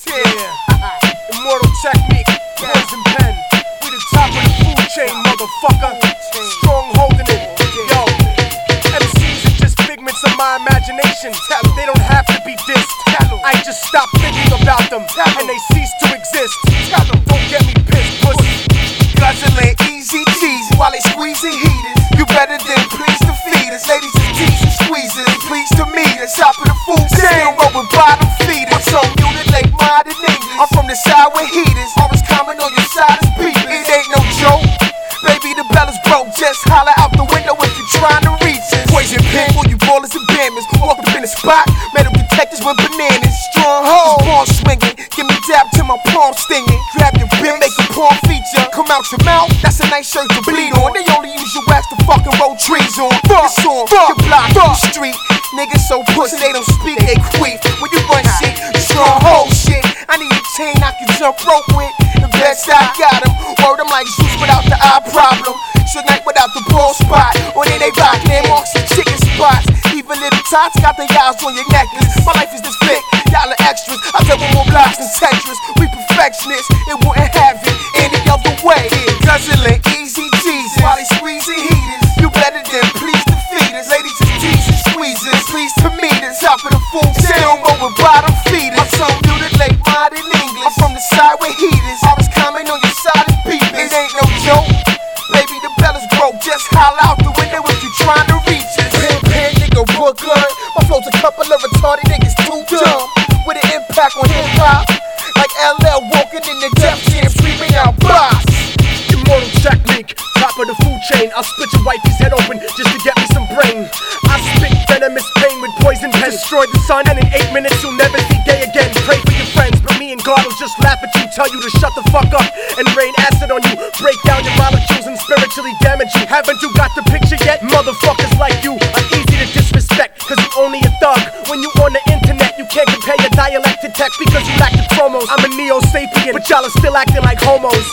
Yeah. Immortal technique, poison pen. We the top of the food chain, motherfucker. Strong holding it. Yo, MCs are just figments of my imagination. They don't have to be dissed. I just stop thinking about them and they cease to exist. Don't get me pissed, pussy. Guzzling easy cheesy while they squeezing heaters. You better than please to feed us. Ladies is teasing, squeezing, please to meet us. Top of the food chain, roll with bottom feeders. So mutilate modern English. I'm from the side with heaters. Always comment on your side is beeping. It ain't no joke. Baby, the bell is broke. Just holler out the window if you're trying to reach us. Poison pen, all you ballers and bammers. Walk up in the spot, metal detectors with bananas. Strong hold, palm swinging. Give me dab till my palm stinging. Grab your bit, make a palm feature. Come out your mouth, that's a nice shirt to bleed on. They only use your wax to fucking roll trees on. Fuck, your block, your street. Niggas so pussy, they don't speak, they queef. When you run shit, strong hold shit. I need a chain I can jump rope with. The best I got him. Word, I'm like Zeus without the eye problem. Tonight without the ball spot. Or then they rockin' and marks and chicken spots. Even little tots got the eyes on your necklace. My life is this flick, y'all are extras. I double more blocks than Tetris. We perfectionists, it wouldn't have it any other way. Guzzling easy cheesy while they squeezing heaters. You better than please to feed us. Ladies is teasing, squeezing, please to meet us. Top of the food chain, roll with bottom feeders. My son mutilate modern English. I'm from the side with heaters. Always comment on your side and peeping. It ain't no joke. Baby, the bell is broke. Just holler out the window if you're trying to reach us. Pen, nigga, Brooklyn. My flow's a couple of retarded niggas too dumb. With an impact on hip hop. Like LL walking in the Def Jam screaming out boss. Immortal technique, top of the food chain. I'll split your wifey's head open just to get me some brain. I spit venomous pain with poison pen. Destroy the sun and in 8 minutes you'll never see day again. Pray for your friends, but me and God will just laugh at you. Tell you to shut the fuck up and rain acid on you. Break down your molecules and spiritually damage you. Haven't you got the picture yet? Motherfuckers like you are easy to disrespect, cause you only a thug. When you on the internet you can't compare your dialect to text because you lack the chromos. I'm a neo-sapien, but y'all are still acting like homos.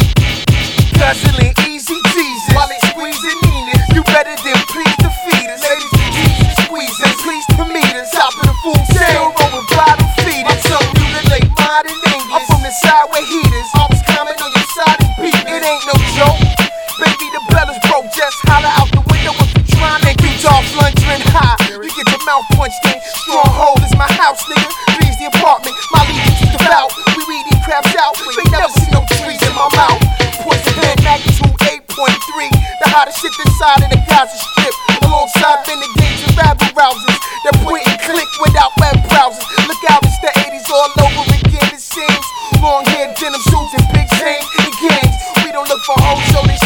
Guzzling easy cheesy while they squeezing Nina's. You better than please to feed us. Ladies is teasing, squeezing, please to meet us. Top of the food chain, roll with bottom feeders. So mutilate modern English. I'm from the side with heaters. Always comment on your side and beat. It ain't no joke. Baby, the bell is broke. Just holler out the window if you're trying to reach off lunging high. You get your mouth punched in. Strong hold is my house, nigga. Three's the apartment. My legions is devout. We weed these crabs out. You ain't never seen no trees in my mouth. Poison pen magnitude 8.3. The hottest shit inside of the Gaza Strip. Alongside renegades and rabble rousers. They're point and click without web browsers. Look out, it's the 80s all over again, it seems. Long hair, denim suits, and big chains and gangs. We don't look for hoes, so they